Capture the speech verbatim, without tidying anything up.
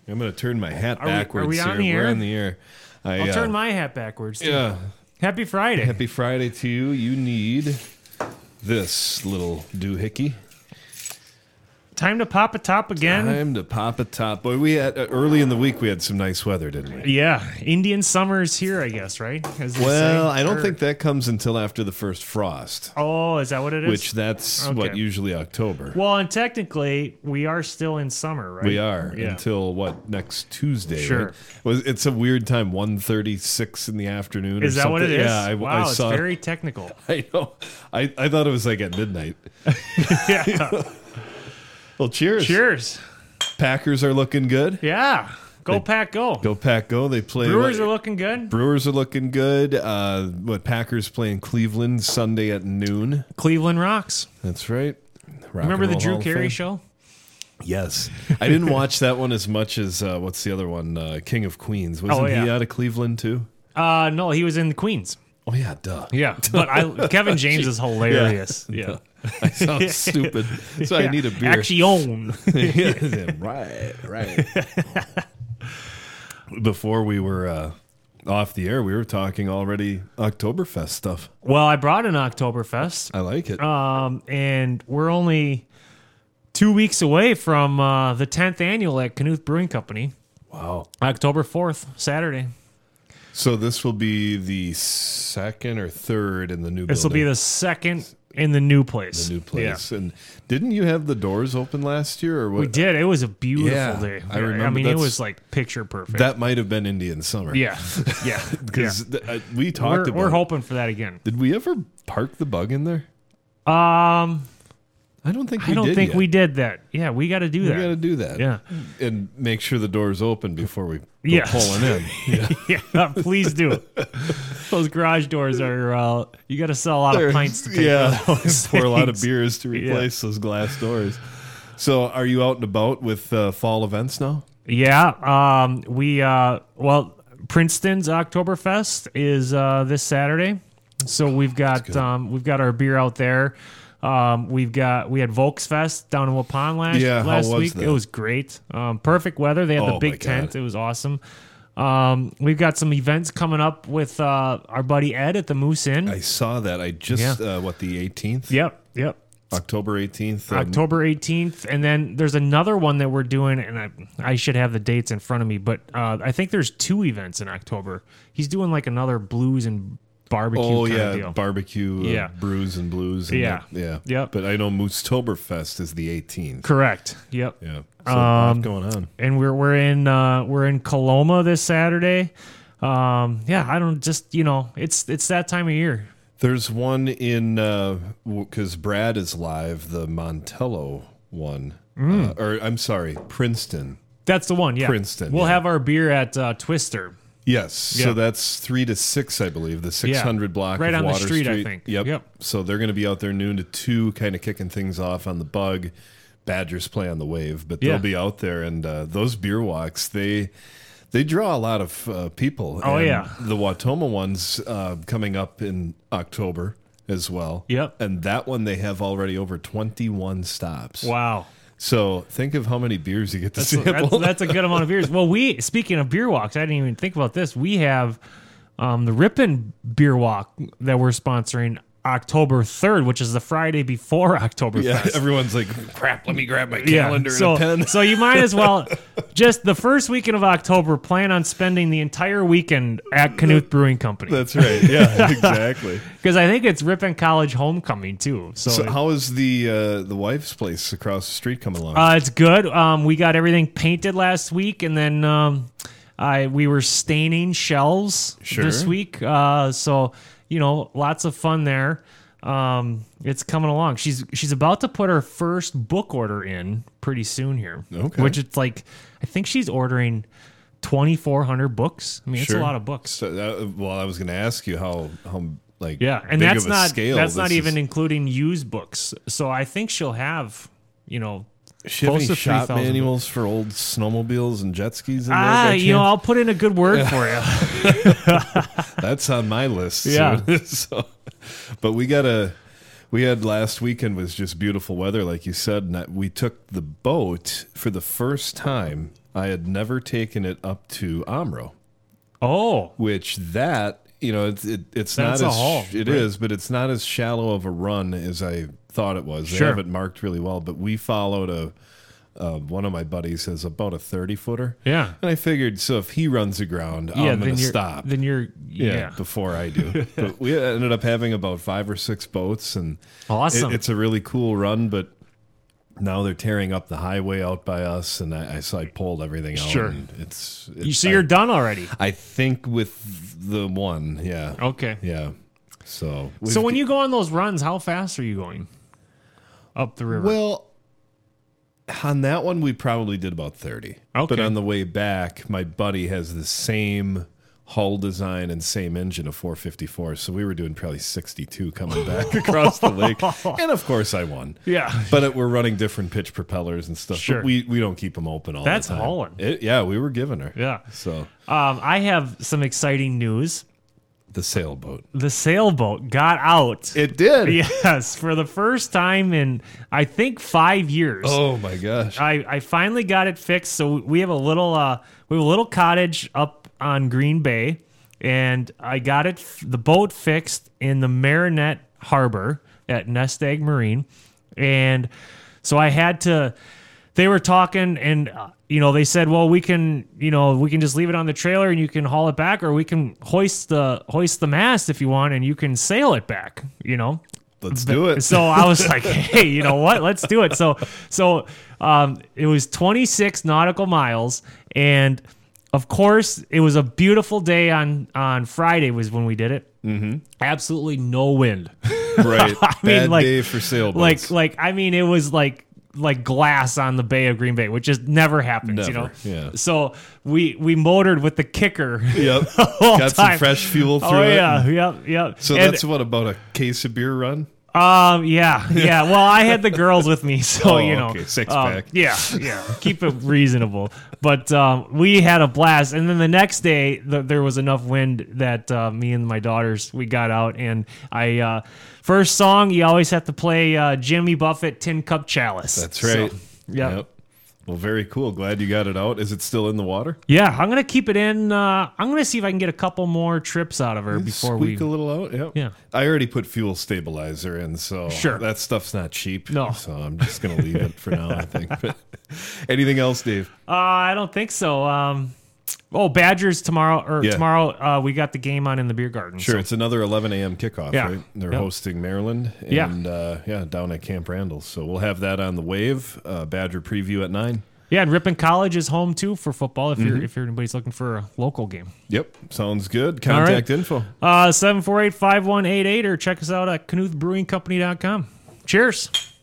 I'm going to turn my hat Are we- are backwards we on here. the We're air? on the air. I, I'll uh, turn my hat backwards. Too. Yeah. Happy Friday. Happy Friday to you. You need this little doohickey. Time to pop a top again. Time to pop a top. Boy, we had uh, early in the week we had some nice weather, didn't we? Yeah, Indian summer's here, I guess, right? As they Well, say. I don't Or- think that comes until after the first frost, Oh, is that what it is? which that's Okay. what usually October. Well, and technically, we are still in summer, right? We are Yeah. until what next Tuesday? Sure. Right? Was it's a weird time, one thirty-six in the afternoon. Is or that what it something. is? Yeah, I, wow, I saw. it's very technical. I know. I, I thought it was like at midnight. Yeah. Well, cheers. Cheers. Packers are looking good. Yeah. Go They- Pack, go. Go Pack, go! They play. Brewers what- are looking good. Brewers are looking good. Uh, what Packers playing Cleveland Sunday at noon. Cleveland rocks. That's right. Rock Remember and the Roll Drew Hall of Carey Fame. show? Yes, I didn't watch that one as much as uh, what's the other one? Uh, King of Queens. Wasn't Oh, he yeah. out of Cleveland too? Uh, no, he was in Queens. Oh yeah, duh. Yeah, but I Kevin James is hilarious. Yeah. I sound stupid, so I Yeah. need a beer. Action. Yeah, right, right. Before we were uh, off the air, we were talking already Oktoberfest stuff. Well, I brought an Oktoberfest, I like it. um, and we're only two weeks away from uh, the tenth annual at Knuth Brewing Company. Wow. October fourth, Saturday. So this will be the second or third in the new This will be building. the second in the new place. The new place. And didn't you have the doors open last year or what? We did. It was a beautiful Yeah, day. I remember I mean, it that's- was like picture perfect. That might have been Indian summer. yeah, yeah. Because yeah. uh, we talked We're, about we're hoping for that again. Did we ever park the bug in there? Um, I don't think we I don't did think yet. we did that. Yeah, we got to do We that. got to do that. Yeah. And make sure the door's open before we go Yes. pulling in. Yeah. Yeah, please do. Those garage doors are. Uh, you got to sell a lot They're- of pints to pay yeah, for those pour a lot of things. beers to replace those glass doors. So, are you out and about with uh, fall events now? Yeah. Um. We. Uh. Well, Princeton's Oktoberfest is uh, this Saturday, so we've got um we've got our beer out there. Um, we've got we had Volksfest down in Waupun last Yeah, how last was week. that? It was great. Um, perfect weather. They had Oh, the my big God. tent. It was awesome. Um, we've got some events coming up with uh, our buddy Ed at the Moose Inn. I saw that. I just, uh, what, the eighteenth? Yep, yep. October eighteenth? Um, October eighteenth, and then there's another one that we're doing, and I I should have the dates in front of me, but uh, I think there's two events in October. He's doing like another blues and barbecue Oh, kind yeah. of deal. Barbecue, uh, Yeah. brews and blues. And Yeah. that- yeah. Yep. But I know Moosetoberfest is the eighteenth. Correct. Yep. Yeah. So, a lot Um, going on. And we're we're in uh, we're in Coloma this Saturday. Um, yeah, I don't just you know it's it's that time of year. There's one in, because Brad is live, the Montello one. Mm. Uh, or, I'm sorry, Princeton. That's the one. Yeah. Princeton, We'll yeah. have our beer at uh, Twister. Yes. Yeah. So that's three to six, I believe, the six hundred block Right of on the Water street, I think. Yep. Yep. So they're going to be out there noon to two, kind of kicking things off on the bug. Badgers play on the wave, but Yeah. they'll be out there. And uh, those beer walks, they they draw a lot of uh, people. Oh, And yeah. The Watoma one's uh, coming up in October as well. Yep. And that one, they have already over twenty-one stops. Wow. So think of how many beers you get to That's, sample. that's, that's a good amount of beers. Well, we speaking of beer walks, I didn't even think about this. We have um, the Ripon Beer Walk that we're sponsoring October third, which is the Friday before Oktoberfest. Yeah, everyone's like, crap, let me grab my Yeah, calendar so, and a pen. so you might as well just the first weekend of October plan on spending the entire weekend at Knuth Brewing Company That's right. Yeah, exactly. because I think it's Ripon College homecoming too. So, So how is the uh, the wife's place across the street coming along? uh, it's good. Um, we got everything painted last week, and then um, I we were staining shelves Sure. this week. Uh, so you know, lots of fun there. Um, it's coming along. She's she's about to put her first book order in pretty soon here. Okay. Which it's like I think she's ordering twenty-four hundred books. I mean, it's Sure. a lot of books. So that, well, I was going to ask you how how like Yeah, and big that's of a not scale that's not this even is. including used books. So I think she'll have, you know, Does she have close any to shop three thousand manuals for old snowmobiles and jet skis in there? Ah, by you know, chance? I'll put in a good word for you. That's on my list. Yeah. soon. so, but we got a. We had last weekend was just beautiful weather, like you said, and that we took the boat for the first time I had never taken it up to Omro, Oh, which that, you know, it's it, it's That's not a as haul, it right. is, but it's not as shallow of a run as I thought it was. They Sure. have it marked really well, but we followed a uh, one of my buddies has about a thirty footer. yeah. And I figured, so if he runs aground, Yeah, I'm going then to you're, stop. Then you're, yeah, yeah. before I do. But we ended up having about five or six boats, and Awesome. it, it's a really cool run. But now they're tearing up the highway out by us, and I, I so I pulled everything out. Sure. And it's, You- it's so I, you're done already. I think with the one, yeah, Okay. yeah. So So we've- when you go on those runs, how fast are you going up the river? well. On that one, we probably did about thirty. Okay. But on the way back, my buddy has the same hull design and same engine of four fifty-four. So we were doing probably sixty-two coming back across the lake. And of course, I won. yeah. But it, we're running different pitch propellers and stuff. Sure. But we, we don't keep them open all That's the time. hauling. It, yeah, we were giving her. Yeah. So Um, I have some exciting news. the sailboat. The sailboat got out. It did. Yes, for the first time in I think five years. Oh my gosh. I, I finally got it fixed. So we have a little uh we have a little cottage up on Green Bay, and I got it f- the boat fixed in the Marinette Harbor at Nest Egg Marine, and so I had to. They were talking, and uh, you know, they said, well, we can, you know, we can just leave it on the trailer and you can haul it back, or we can hoist the hoist the mast if you want, and you can sail it back. You know. Let's do it. So I was like, hey, you know what? Let's do it. So so um, it was twenty-six nautical miles, and of course it was a beautiful day on on Friday was when we did it. Mm-hmm. Absolutely no wind. Right. I mean, Bad like- day for sailboats. like like I mean it was like like glass on the Bay of Green Bay, which just never happens, you know. Never, yeah. So we we motored with the kicker. Yep. whole Got some time. fresh fuel through Oh it. yeah, and- yep, yep. So And- that's what, about a case of beer run? Um. Yeah. Yeah. Well, I had the girls with me, so Oh, you know. okay, six um, pack. Yeah. Yeah. Keep it reasonable. But um, we had a blast, and then the next day the, there was enough wind that uh, me and my daughters we got out, and I uh, first song you always have to play uh, Jimmy Buffett Tin Cup Chalice. That's right. So, yeah. Yep. Well, very cool. Glad you got it out. Is it still in the water? Yeah. I'm gonna keep it in. Uh, I'm gonna see if I can get a couple more trips out of her before we. Squeak a little out. Yep. Yeah. I already put fuel stabilizer in, so Sure. that stuff's not cheap. No. So I'm just gonna leave it for now, I think. But anything else, Dave? Uh, I don't think so. Um, oh, Badgers tomorrow or Yeah. tomorrow. Uh, we got the game on in the beer garden. Sure. so- It's another eleven a.m. kickoff, Yeah. right? They're Yep. hosting Maryland, Yeah. and uh, yeah, down at Camp Randall. So we'll have that on the wave. Uh, Badger preview at nine. Yeah, and Ripon College is home too for football if you're if anybody's looking for a local game. Yep. Sounds good. All right. Contact info. Uh seven four eight, five one eight eight or check us out at knuth brewing company dot com. Cheers.